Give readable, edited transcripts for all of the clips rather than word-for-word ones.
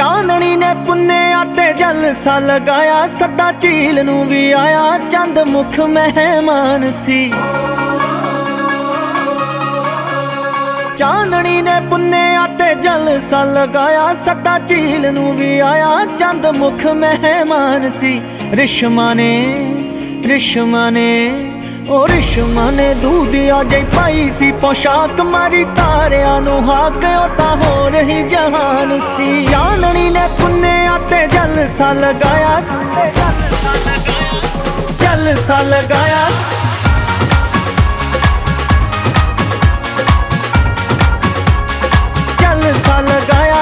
चांदनी ने पुन्नेया ते जलसा लगाया, सदा झील नू भी आया, चंद मुख मेहमान सी। चांदनी ने पुन्नेया ते जलसा लगाया, सदा झील नू भी आया, चंद मुख मेहमान सी। रिश्मा ने ओ रिश्मा ने दूधिया जई पाई सी पोशाक, मारी तारिया नू हाक ओ ता हो रही जहान सी। चांदनी ने पुन्नेया ते जलसा लगाया, जलसा लगाया, जलसा लगाया,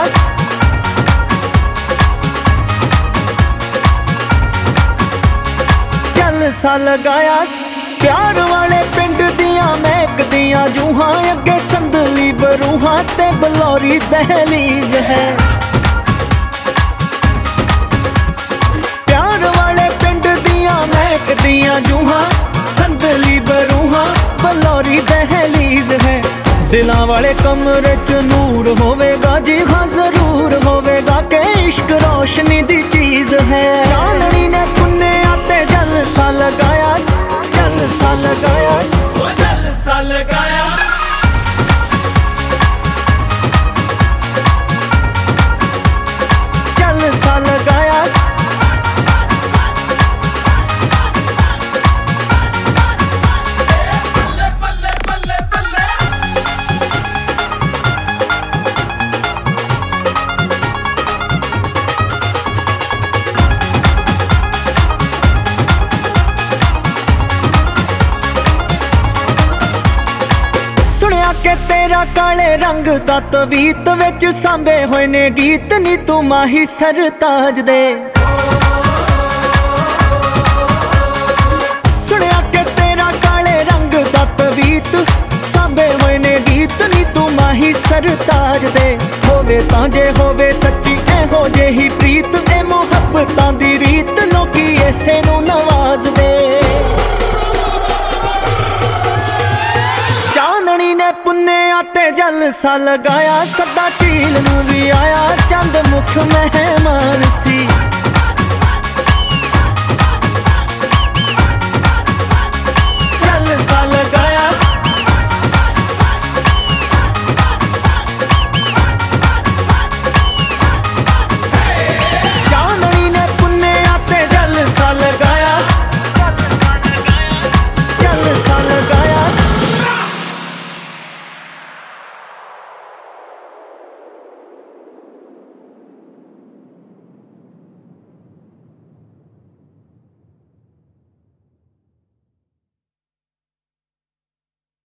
जलसा लगाया। प्यार वाले पिंड दियां महकदियां जूहां, अगे संदली बरूहां ते बलौरी दहलीज है। प्यार वाले पिंड दियां महकदियां जूहां, संदली बरूहां बलौरी दहलीज है। दिलां वाले कमरे च नूर होवेगा जी हाँ जरूर होवेगा, के इश्क रोशनी दी चीज है। चांदनी ने पुन्नेया ते जलसा लगाया, जलसा लगाया, जलसा लगाया, जलसा लगाया। के तेरा काले रंग दा तवीत विच सांबे होए ने गीत, नी तू माही सरताज दे। सुनिया के तेरा काले रंग दा तवीत सांबे होए ने गीत, नी तू माही सरताज दे। होवे तां जे होवे सच्ची एहो जेही प्रीत, ए मुहब्बतां दी रीत लोकी ऐसे नू नवाज दे। चांदनी ने पुन्नेया ते जलसा लगाया, सदा झील नू भी आया, चंद मुख मेहमान सी।